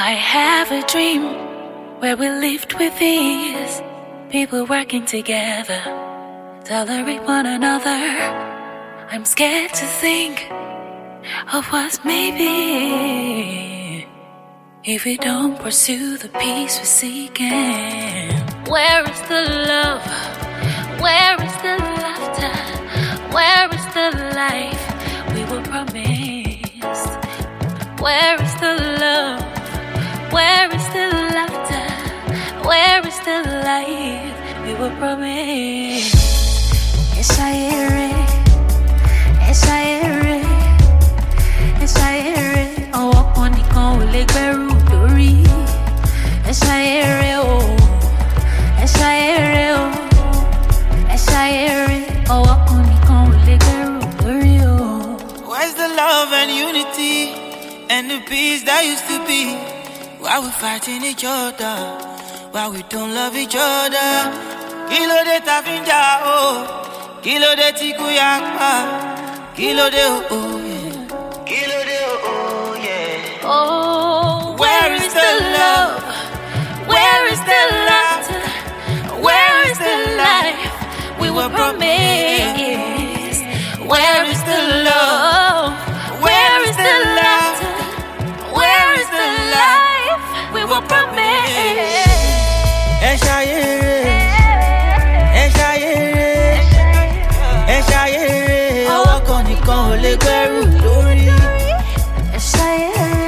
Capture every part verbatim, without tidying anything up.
I have a dream where we lived with ease, people working together, tolerate one another. I'm scared to think of what's maybe if we don't pursue the peace we're seeking. Where is the love? Where is the laughter? Where is the life we were promised? Where is the love? Where is the laughter? Where is the life we were promised? Yes, I hear it. Yes, I hear it. Yes, I hear it. Oh, ọkàn nìkan ò lè gbẹ́rù dórí. Yes, I hear it. Oh, yes, I hear it. Oh, yes, I hear it. Oh, ọkàn nìkan ò lè gbẹ́rù dórí. Oh, where's the love and unity and the peace that used to be? Why we fighting each other? Why we don't love each other? Kilo de ta fi ń jà o, kilo de tí kú yà pa, kilo de oh oh yeah, kilo de oh oh yeah. oh, where is the love? Where is the laughter? Where is the life we were promised? Where is the love? Where is the laughter? Where is the life we were promised? Ẹ ṣayẹrẹ, ẹ ṣayẹrẹ, ẹ ṣayẹrẹ, ọwọ́ kan nìkan ò lè gbẹ́rù lórí. Ẹ ṣayẹrẹ,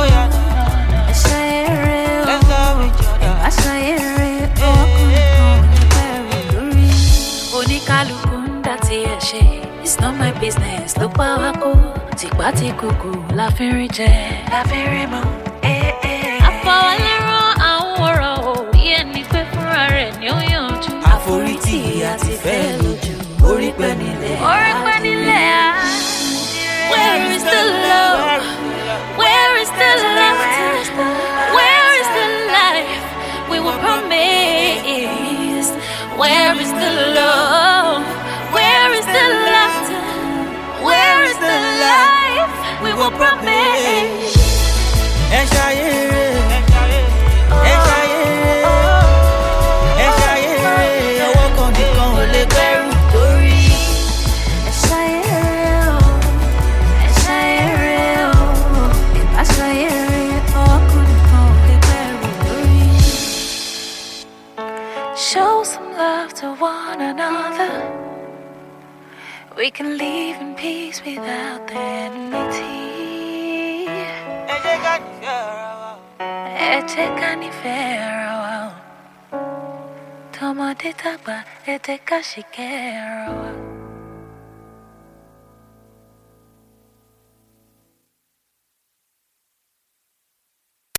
ẹ ṣayẹrẹ, Let's love each other. ẹ ṣayẹrẹ, ọwọ́ kan nìkan ò lè gbẹ́rù lórí. Oníkálukú ń dá tiẹ̀ ṣe, it's not my business ló pa wá kó. Tìpá tí kúkú la fi rí jẹ, la fi rí mu. Àfọwọ́lẹ́rán àwọn ọ̀rọ̀ ò bí ẹni pé fúnra rẹ̀ ni ó yànjú. Àforítì àti fẹ́ lójú, orí pẹ́ nílẹ̀. Orí pẹ́ nílẹ̀ á. Where is the love? Where is the laughter? Where is the life we were promised? Where is the love? Where is the laughter? Where is the life we were promised? Ẹ ṣayẹrẹ, ẹ ṣayẹrẹ, ẹ ṣayẹrẹ, ọwọ́ kan nìkan ò lè gbẹ́rù lórí. Ẹ ṣayẹrẹ o, ẹ ṣayẹrẹ o, ẹ ṣayẹrẹ, ọwọ́ kan nìkan ò lè gbẹ́rù lórí. Show some love to one another. We can live in peace without the enmity. Ẹ jẹ́ ká nífẹ̀ẹ́ ara wa. Ẹ jẹ́ ká nífẹ̀ẹ́ ara wa o. Tọmọdé tàgbà, ẹ jẹ́ ká ṣìkẹ́ ara wa.